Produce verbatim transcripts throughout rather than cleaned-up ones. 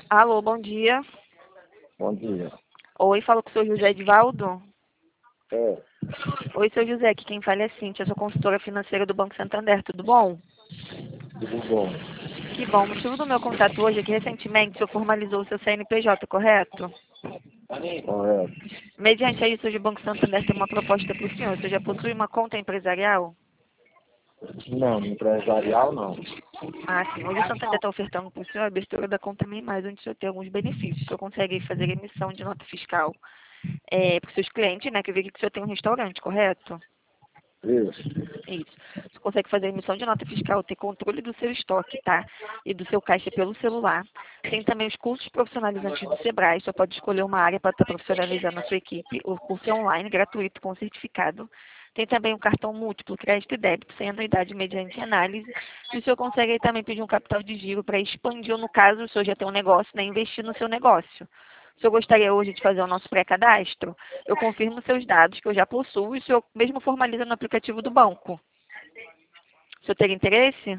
Alô, bom dia. Bom dia. Oi, falo com o senhor José Edvaldo. É, Oi, seu José, aqui quem fala é a Cíntia, eu sou consultora financeira do Banco Santander, tudo bom? tudo bom. Que bom, o motivo do meu contato hoje é que recentemente o senhor formalizou o seu C N P J, correto? Correto. Mediante isso, hoje o Banco Santander tem uma proposta para o senhor. O senhor já possui uma conta empresarial? Não, empresarial não. Ah, sim. Hoje o Santander está ofertando para o senhor a abertura da conta MEI+, onde o senhor tem alguns benefícios. O senhor consegue fazer emissão de nota fiscal é, para os seus clientes, né? Que eu vi que o senhor tem um restaurante, correto? Isso. Isso. Você consegue fazer emissão de nota fiscal, ter controle do seu estoque, tá? E do seu caixa pelo celular. Tem também os cursos profissionalizantes do Sebrae. Só pode escolher uma área para estar profissionalizando a sua equipe. O curso é online, gratuito, com certificado. Tem também o cartão múltiplo, crédito e débito, sem anuidade mediante análise. E o senhor consegue aí também pedir um capital de giro para expandir, ou no caso, o senhor já tem um negócio, né? Investir no seu negócio. O senhor gostaria hoje de fazer o nosso pré-cadastro? Eu confirmo seus dados, que eu já possuo, e o senhor mesmo formaliza no aplicativo do banco. O senhor teria interesse?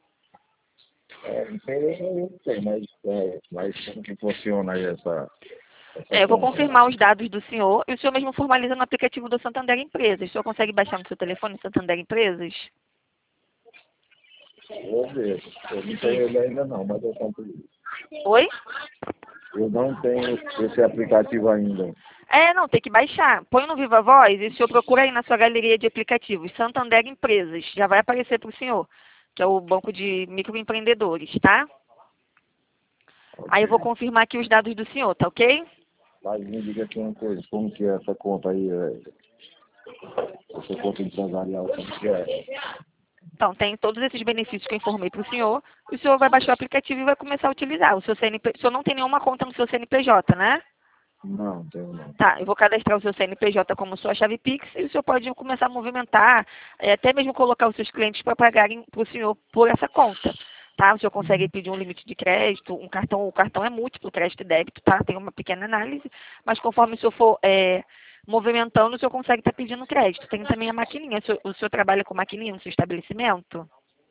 É, interesse eu não sei, mas, é, mas como que funciona aí essa, essa É, eu vou conta? confirmar os dados do senhor, e o senhor mesmo formaliza no aplicativo do Santander Empresas. O senhor consegue baixar no seu telefone Santander Empresas? Vou ver. Eu não tenho ele ainda não, mas eu compro ele. Oi? Eu não tenho esse aplicativo ainda. É, não, tem que baixar. Põe no Viva Voz e o senhor procura aí na sua galeria de aplicativos, Santander Empresas. Já vai aparecer para o senhor, que é o banco de microempreendedores, tá? Aí eu vou confirmar aqui os dados do senhor, tá ok? Mas me diga aqui uma coisa, como que é essa conta aí, é, essa conta empresarial, como que é? Então, tem todos esses benefícios que eu informei para o senhor, e o senhor vai baixar o aplicativo e vai começar a utilizar. O seu C N P, o senhor não tem nenhuma conta no seu C N P J, né? Não, tenho não. Tá, eu vou cadastrar o seu C N P J como sua chave Pix e o senhor pode começar a movimentar, é, até mesmo colocar os seus clientes para pagarem para o senhor por essa conta. Tá? O senhor consegue pedir um limite de crédito, um cartão, o cartão é múltiplo, crédito e débito, tá? Tem uma pequena análise, mas conforme o senhor for é, movimentando, o senhor consegue estar pedindo crédito. Tem também a maquininha. O senhor, o senhor trabalha com maquininha no seu estabelecimento?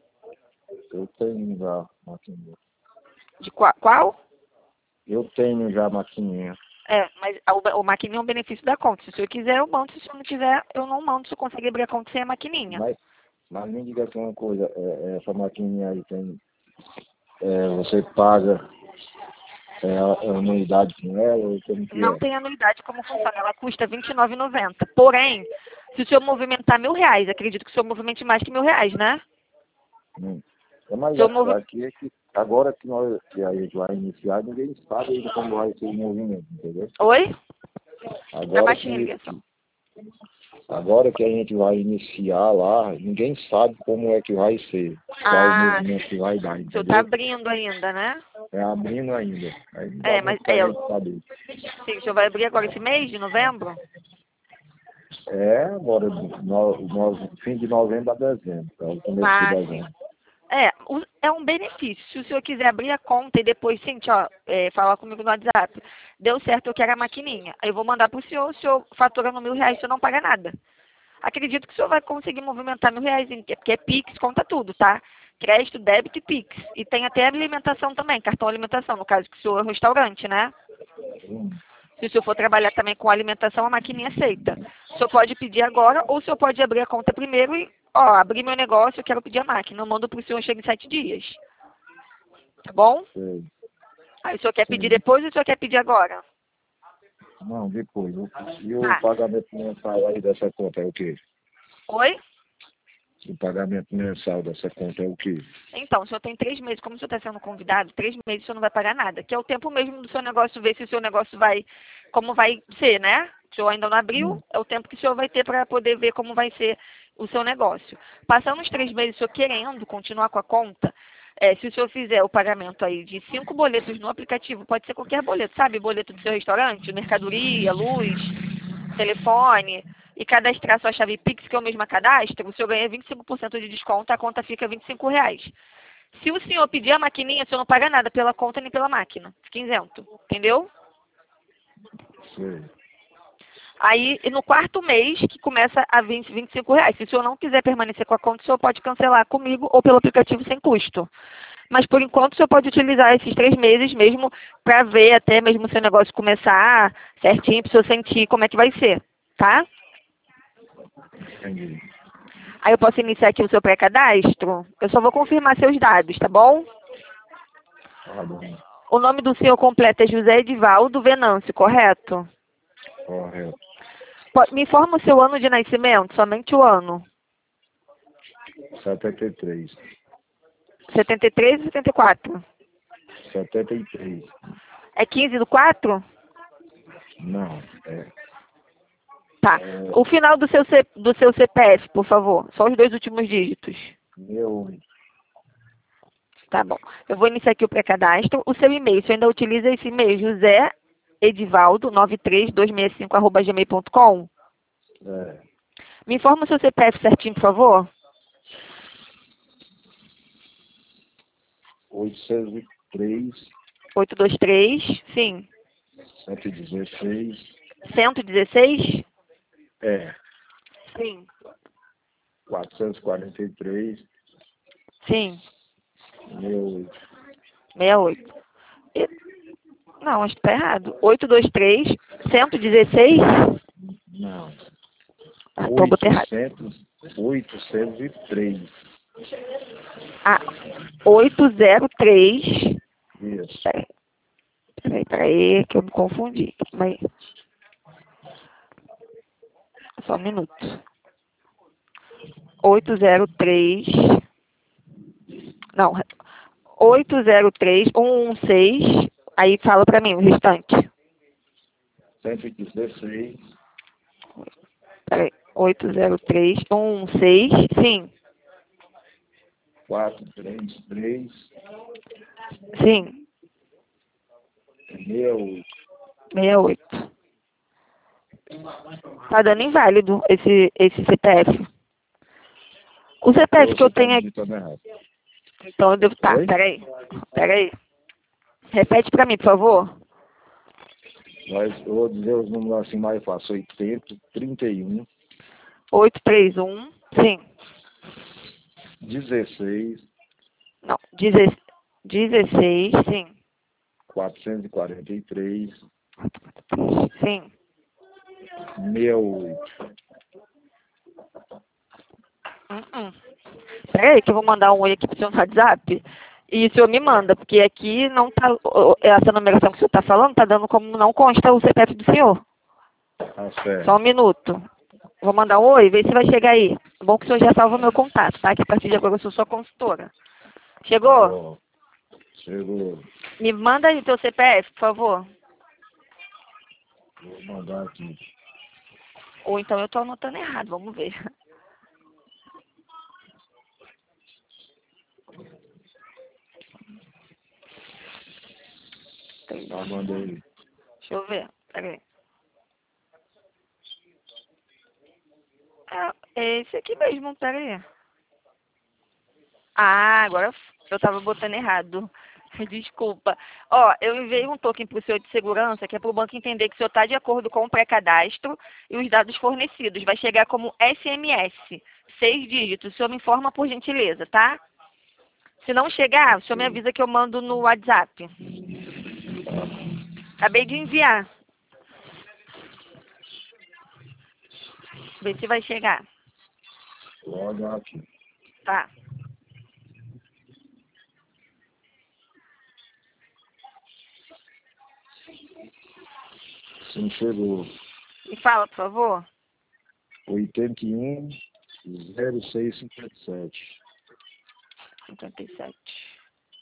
Eu tenho já maquininha. De qual? qual? Eu tenho já maquininha. É, mas a- o, o maquininha é um benefício da conta. Se o senhor quiser, eu mando. Se o senhor não quiser, eu não mando. Se o senhor consegue abrir a conta sem a maquininha. Mas, mas me diga aqui uma coisa, é, é, essa maquininha aí tem, é, você paga é, a a anuidade com ela, ou como que Não é? tem anuidade como funciona. Ela custa vinte e nove reais e noventa centavos. Porém, se o senhor movimentar mil reais, acredito que o senhor movimente mais que mil reais, né? Hum. É, O mas senhor a- movi... aqui é que agora que, nós, que a gente vai iniciar, ninguém sabe ainda como vai ser o movimento, entendeu? Oi? Fica Agora baixinho a que, ligação. agora que a gente vai iniciar lá, ninguém sabe como é que vai ser, qual o Ah, movimento que vai dar, o senhor tá entendeu? abrindo ainda, né? É abrindo ainda. Aí não dá É, mas muito pra é, gente saber. sim, o senhor vai abrir agora esse mês de novembro? É, agora, no, no, fim de novembro a dezembro, é o começo de Ah, sim. dezembro. É, o- é um benefício. Se o senhor quiser abrir a conta e depois, sim, ó, é, falar comigo no WhatsApp, deu certo, eu quero a maquininha. Aí eu vou mandar para o senhor, o senhor faturando mil reais, o senhor não paga nada. Acredito que o senhor vai conseguir movimentar mil reais, em- porque é Pix, conta tudo, tá? Crédito, débito e Pix. E tem até alimentação também, cartão alimentação, no caso que o senhor é um restaurante, né? Hum, Se o senhor for trabalhar também com alimentação, a maquininha aceita. O senhor pode pedir agora, ou o senhor pode abrir a conta primeiro e, ó, abrir meu negócio, eu quero pedir a máquina. Eu mando para o senhor, chega em sete dias. Tá bom? sei, Aí o senhor quer pedir sei. depois ou o senhor quer pedir agora? Não, depois. o- E o Tá. pagamento mensal aí dessa conta é o quê? Oi? O pagamento mensal dessa conta é o quê? Então, o senhor tem três meses, como o senhor está sendo convidado, três meses o senhor não vai pagar nada, que é o tempo mesmo do seu negócio, ver se o seu negócio vai, como vai ser, né? O senhor ainda não abriu, Hum, é o tempo que o senhor vai ter para poder ver como vai ser o seu negócio. Passando os três meses, o senhor querendo continuar com a conta, é, se o senhor fizer o pagamento aí de cinco boletos no aplicativo, pode ser qualquer boleto, sabe? Boleto do seu restaurante, mercadoria, luz, telefone, e cadastrar sua chave Pix, que é o mesmo cadastro, o senhor ganha vinte e cinco por cento de desconto, a conta fica vinte e cinco reais. Se o senhor pedir a maquininha, o senhor não paga nada pela conta nem pela máquina. Fica isento. Entendeu? sei. Aí, no quarto mês, que começa a vinte, vinte e cinco reais. Se o senhor não quiser permanecer com a conta, o senhor pode cancelar comigo ou pelo aplicativo sem custo. Mas por enquanto o senhor pode utilizar esses três meses mesmo para ver até mesmo o seu negócio começar certinho, para o senhor sentir como é que vai ser, tá? Entendi. Aí eu posso iniciar aqui o seu pré-cadastro? Eu só vou confirmar seus dados, tá bom? Tá bom. O nome do senhor completo é José Edivaldo Venâncio, correto? Correto. Po- Me informa o seu ano de nascimento, somente o ano. setenta e três. setenta e três ou setenta e quatro? setenta e três. É quinze do quatro? Não, é. Tá. é O final do seu, C- do seu C P F, por favor. Só os dois últimos dígitos. Meu, Tá bom. Eu vou iniciar aqui o pré-cadastro. O seu e-mail, você ainda utiliza esse e-mail, josé edivaldo nove três dois seis cinco arroba gmail ponto com? é. Me informa o seu C P F certinho, por favor. oitocentos e três, oito dois três, sim. cento e dezesseis. cento e dezesseis? É. Sim. quatrocentos e quarenta e três. Sim. Meu, sessenta e oito. E- Não, acho que tá errado. oito dois três, cento e dezesseis? não. Ah, então eu botei errado. oitocentos, oitocentos e três. Ah, oito zero três. Isso. Peraí, peraí, peraí, que eu me confundi. Mas... Só um minuto. oito zero três. Não, oito zero três um um seis. Aí fala pra mim o restante. cento e dezesseis. Peraí. oito zero três um um seis. Sim, quatrocentos e trinta e três. sim. Meu, sessenta e oito. Tá dando inválido esse, esse C P F. O C P F que você eu está tenho aqui. digitando errado. Então eu devo. Tá, Oi? peraí. Peraí. Repete pra mim, por favor. Mas eu vou dizer os números assim mais fácil. oitenta, trinta e um, oito três um. Sim. dezesseis, Não. deze- dezesseis. Sim. quatrocentos e quarenta e três, Sim. sessenta e oito. Hum, hum. Peraí que eu vou mandar um oi aqui pro seu WhatsApp. E o senhor me manda, porque aqui não tá. o- Essa numeração que o senhor tá falando tá dando como não consta o C P F do senhor. Tá Só um certo. minuto. Vou mandar um oi, ver se vai chegar aí. É bom que o senhor já salva meu contato, tá? Que a partir de agora eu sou sua consultora. Chegou? Ó, chegou. Me manda aí o teu C P F, por favor. Vou mandar aqui. Ou então eu tô anotando errado, vamos ver. Já mandei. Deixa eu ver. Peraí. É, é esse aqui mesmo, peraí. Ah, agora eu tava botando errado. Desculpa. Ó, eu enviei um token pro senhor de segurança, que é pro banco entender que o senhor tá de acordo com o pré-cadastro e os dados fornecidos. Vai chegar como S M S, seis dígitos. O senhor me informa por gentileza, tá? Se não chegar, o senhor me avisa que eu mando no WhatsApp. Acabei de enviar. Vê se vai chegar. Logo aqui. Tá. Sim, chegou. Me fala, por favor. oitenta e um, zero seis cinquenta e sete. cinquenta e sete.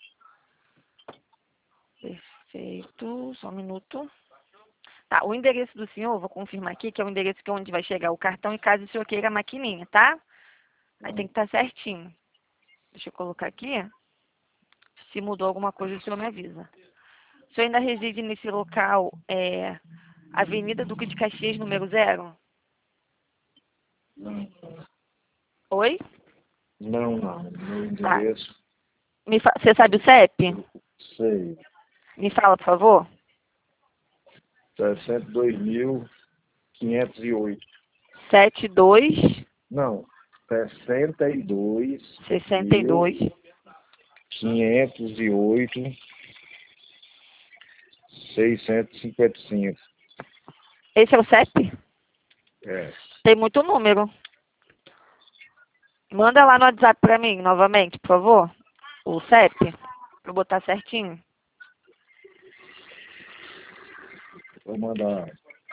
Perfeito. Só um minuto. Tá, o endereço do senhor, vou confirmar aqui, que é o endereço que é onde vai chegar o cartão, e caso o senhor queira a maquininha, tá? Aí tem que estar certinho. Deixa eu colocar aqui. Se mudou alguma coisa, o senhor me avisa. O senhor ainda reside nesse local, é, Avenida Duque de Caxias, número zero? Não, Oi? não, não. Meu Tá. endereço, Me fa- Você sabe o C E P? sei. Me fala, por favor. sessenta e dois mil quinhentos e oito. sete dois Não, sessenta e dois sessenta e mil dois quinhentos e oito, seiscentos e cinquenta e cinco. Esse é o C E P? É. Tem muito número. Manda lá no WhatsApp pra mim, novamente, por favor. O C E P. Pra eu botar certinho. Vou mandar.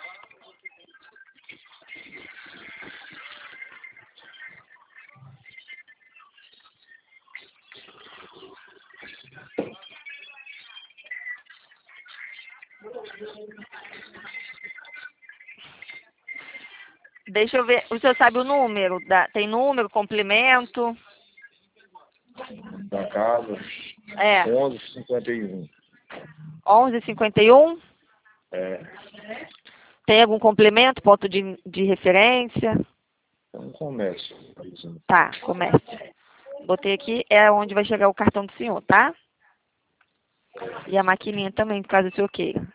Deixa eu ver. O senhor sabe o número? Da... Tem número, complemento? Da casa. É. onze cinquenta e um. onze cinquenta e um? É. Tem algum complemento, ponto de, de referência? É um comércio. Tá, comércio. Botei aqui, é onde vai chegar o cartão do senhor, tá? E a maquininha também, caso o senhor queira.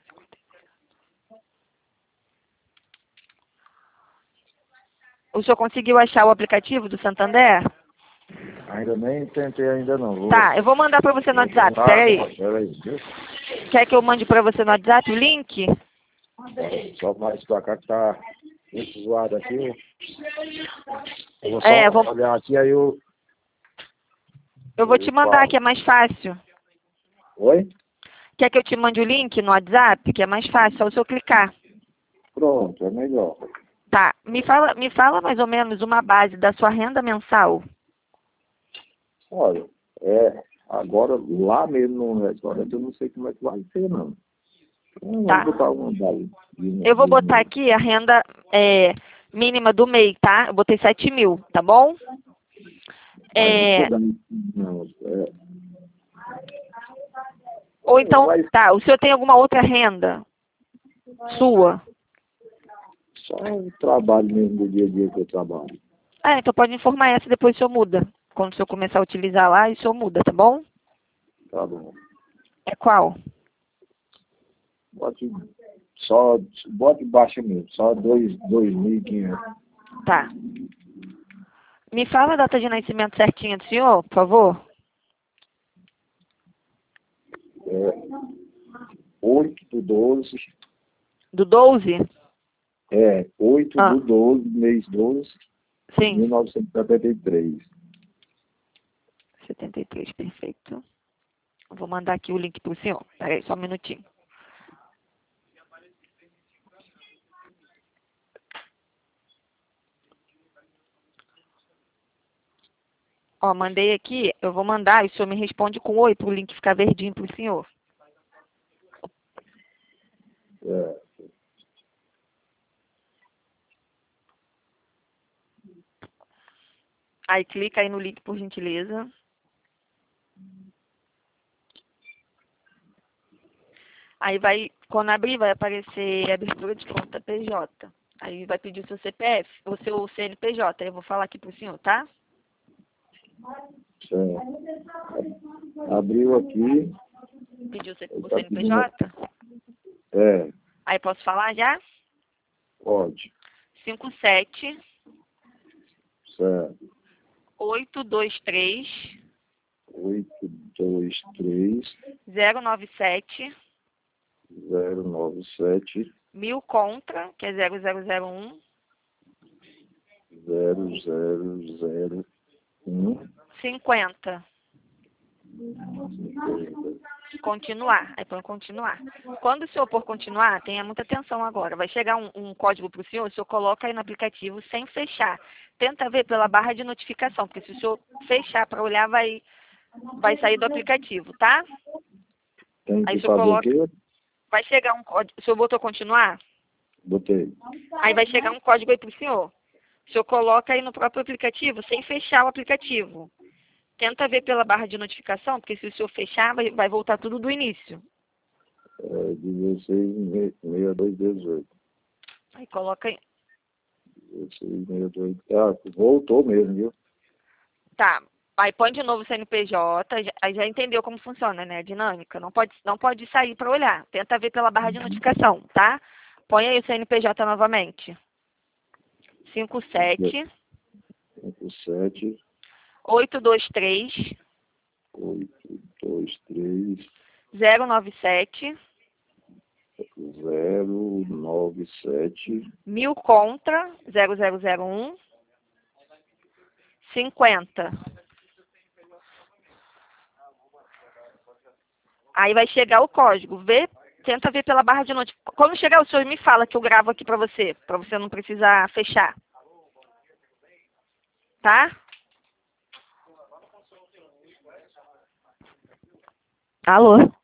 O senhor conseguiu achar o aplicativo do Santander? Ainda nem tentei ainda não. Vou... Tá, eu vou mandar pra você no WhatsApp, Tá, peraí. peraí. Quer que eu mande pra você no WhatsApp o link? Só mais pra cá que tá muito zoado aqui. Eu vou só É, vou... olhar aqui, aí eu... Eu vou te mandar, que é mais fácil. Oi? Quer que eu te mande o link no WhatsApp, que é mais fácil, só o senhor clicar. Pronto, é melhor. Tá, me fala, me fala mais ou menos uma base da sua renda mensal. Olha, é, agora lá mesmo no restaurante eu não sei como é que vai ser, não. Não Tá. vou botar uma base. Eu vou botar aqui a renda é, mínima do mês, tá? Eu botei sete mil, tá bom? É... Não, é... Ou então, tá, o senhor tem alguma outra renda sua? Só o trabalho mesmo do dia a dia que eu trabalho. Ah, então pode informar essa, depois o senhor muda. Quando o senhor começar a utilizar lá, o senhor muda, tá bom? Tá bom. É qual? Bote só, bote baixo mesmo, só dois, dois mil e quinhentos. Tá. Me fala a data de nascimento certinha do senhor, por favor? É, oito do doze. Do doze? É, oito Ah. do doze, mês doze, Sim. mil novecentos e setenta e três. setenta e três, perfeito. Vou mandar aqui o link pro senhor. Peraí, só um minutinho. Ó, mandei aqui, eu vou mandar e o senhor me responde com oi pro link ficar verdinho pro senhor. É. Aí clica aí no link, por gentileza. Aí vai, quando abrir, vai aparecer abertura de conta P J. Aí vai pedir o seu C P F, o seu C N P J. Aí eu vou falar aqui pro senhor, tá? É. Abriu aqui. Pediu o C- o Tá C N P J? É, Aí posso falar já? pode. cinco sete Certo. oito dois três oito dois três zero nove sete zero nove sete mil contra, que é zero zero zero um zero zero zero um cinquenta. Continuar. Aí põe continuar. Quando o senhor por continuar, tenha muita atenção agora. Vai chegar um, um código para o senhor, o senhor coloca aí no aplicativo sem fechar. Tenta ver pela barra de notificação, porque se o senhor fechar para olhar, vai, vai sair do aplicativo, tá? Tem Aí que o senhor fazer o coloca. quê? Vai chegar um código. O senhor botou continuar? Botei. Aí vai chegar um código aí para o senhor. O senhor coloca aí no próprio aplicativo, sem fechar o aplicativo. Tenta ver pela barra de notificação, porque se o senhor fechar, vai, vai voltar tudo do início. É dezesseis sessenta e dois dezoito. Aí coloca aí. dezesseis sessenta e dois. Ah, voltou mesmo, viu? Tá. Aí põe de novo o C N P J. já- Aí já entendeu como funciona, né? A dinâmica. Não pode, não pode sair para olhar. Tenta ver pela barra de notificação, tá? Põe aí o C N P J novamente. cinco sete cinco sete oito dois três oito dois três zero nove sete zero nove sete mil contra zero zero zero um cinquenta. Aí vai chegar o código. Vê, tenta ver pela barra de notificação. Quando chegar o senhor me fala que eu gravo aqui para você, para você não precisar fechar. Tá? Alô?